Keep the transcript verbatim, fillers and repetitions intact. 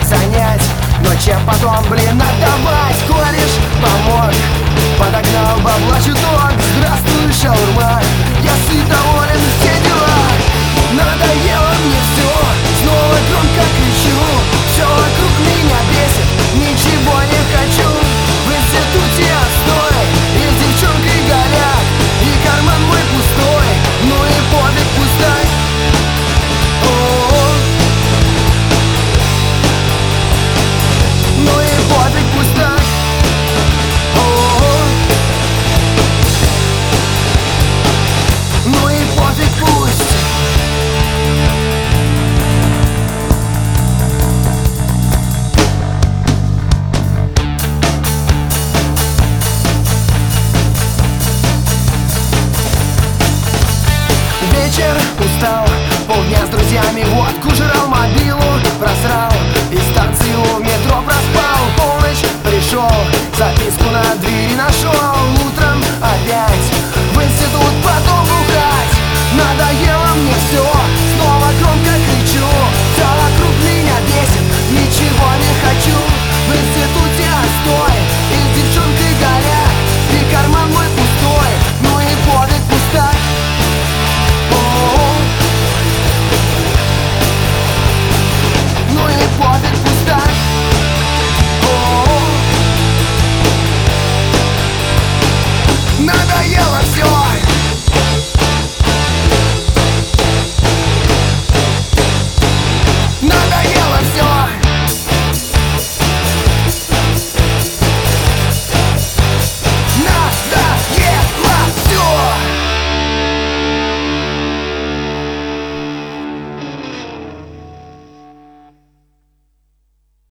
занять. Но чем потом, блин, отдавать? Кореш помог, подогнал бабла чуток. Здравствуй, шаурма, я сыт, доволен, все дела. Надоело мне все, снова громко кричу. Все вокруг меня бесит, ничего не хочу. В институте отстой, и с девчонкой голяк, и карман мой пустой, ну и пофиг, пустой. О-о-о. Ну и пофиг, пустой. О-о-о. Ну и пофиг, пусть. Вечер, устал, полдня с друзьями водку жрал, мобилу просрал, и станцию в метро проспал. Полночь, пришел, записку на двери нашел.